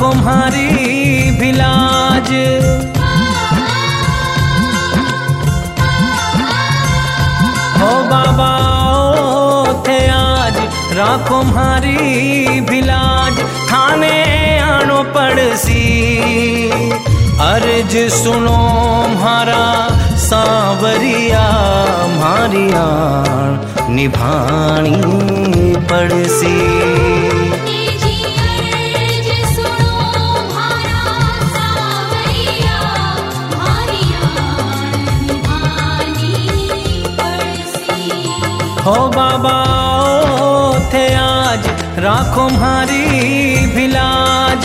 राखो म्हारी भी लाज। हो बाबा ओ थे आज राखो म्हारी भी लाज। थाने आनो पड़सी अर्ज सुनो म्हारा सांवरिया। म्हारी आन निभानी पड़सी। हो बाबा ओ थे आज राखो म्हारी भी लाज।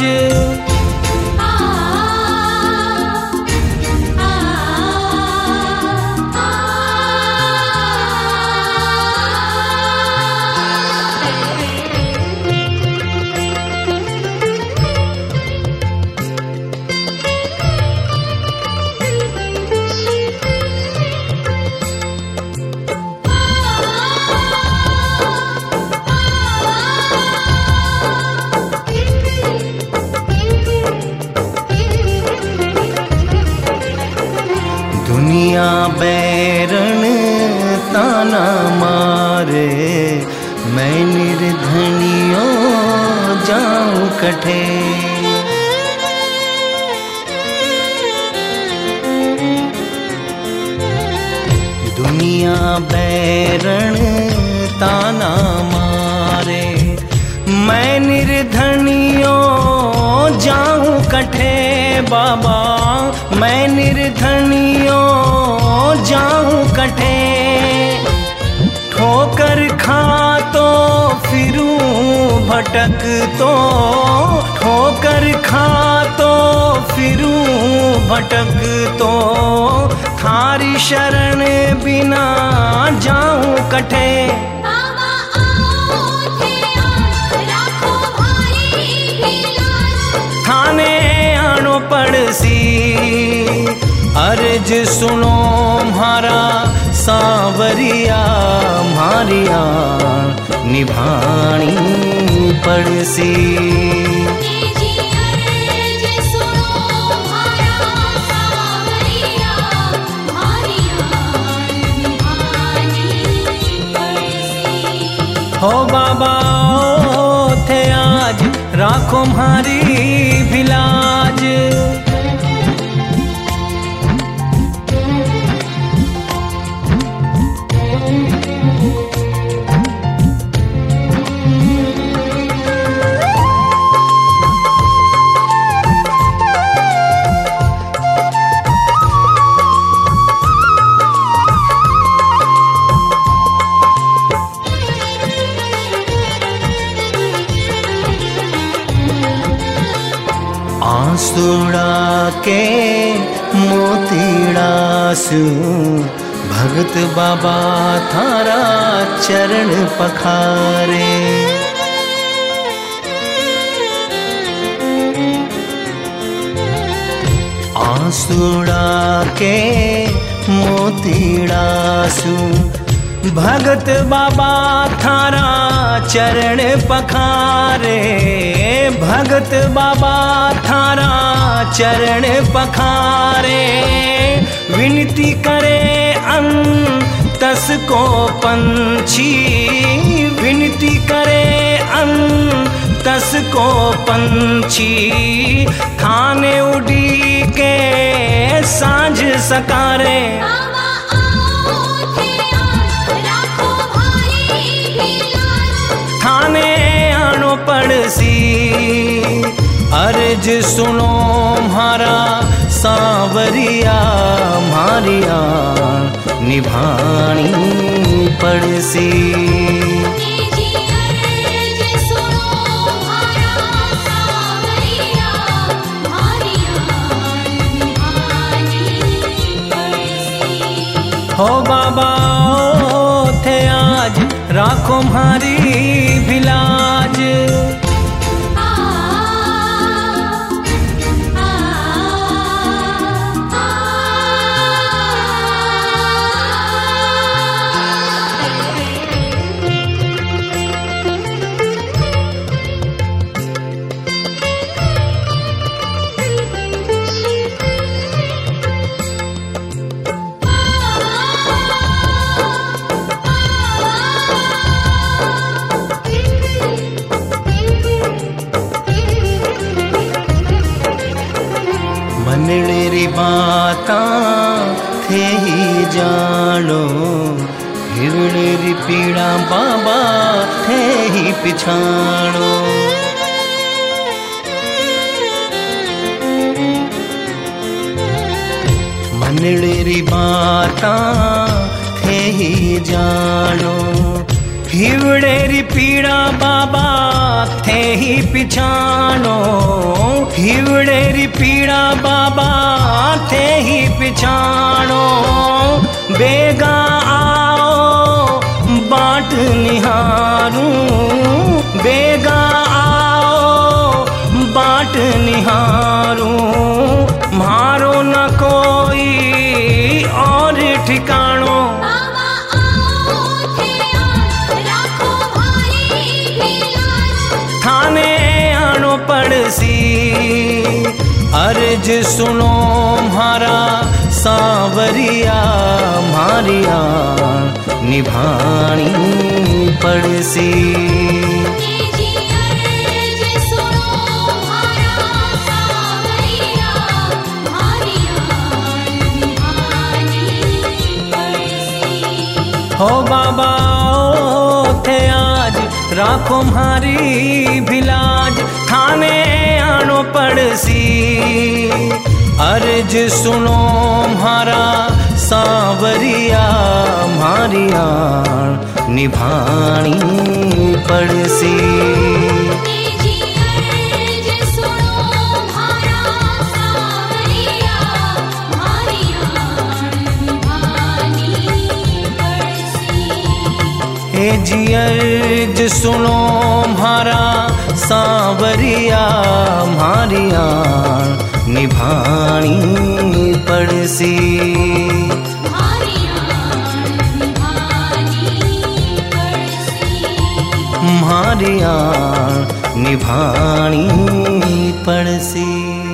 दुनिया बैरण ताना मारे, मैं निर्धनियों जाऊं कठे। दुनिया बैरण ताना मारे, मैं निर्धनियों जाऊं कठे। बाबा मैं निर्धनियों जाऊं कठे। ठोकर खा तो फिरूं भटक तो, ठोकर खा तो फिरूं भटक तो। थारी शरण बिना जाऊं कठे। थाने आनो पड़सी अर्ज सुनो म्हारा सांवरिया। म्हारी आन निभानी पड़सी। हो बाबा ओ थे आज राखो म्हारी भी लाज। आंसुड़ा के मोतीड़ा सु, भगत बाबा थारा चरण पखारे। आंसुड़ा के मोतीड़ा सु, भगत बाबा थारा चरण पखारे। भगत बाबा थारा चरण पखारे। विनती करे अंतस को पंछी, विनती करे अंतस को पंछी। थाने उड़ी के सांझ सकारे। थाने आनो पड़सी अर्ज सुनो म्हारा सांवरिया। म्हारी आन निभानी पड़सी। हो बाबा ओ थे आज राखो म्हारी भी लाज। हिवड़ेरी बाता थे ही जानो, हिवड़ेरी पीड़ा बाबा थे ही पिछाणो। मनड़ेरी बाता थे ही जानो, हिवड़ेरी पीड़ा बाबा थे ही पिछाणो। हिवड़ेरी पीड़ा बाबा थे ही पिछाणो। बेगा आओ बाट निहारूं, बेगा आओ बाट निहारूं। मारो न कोई और ठिकानो, थाने आनो पड़सी। अर्ज सुनो म्हारा सांवरिया, म्हारिया निभानी पड़सी। हो बाबा ओ थे आज राखो म्हारी भिलाज, थाने आनो पड़सी। अर्ज सुनो म्हारा सांवरिया, म्हारिया निभानी पड़सी। हे जी अर्ज सुनो म्हारा सांवरिया, म्हारिया निभानी पड़सी। म्हारिया निभानी पड़सी।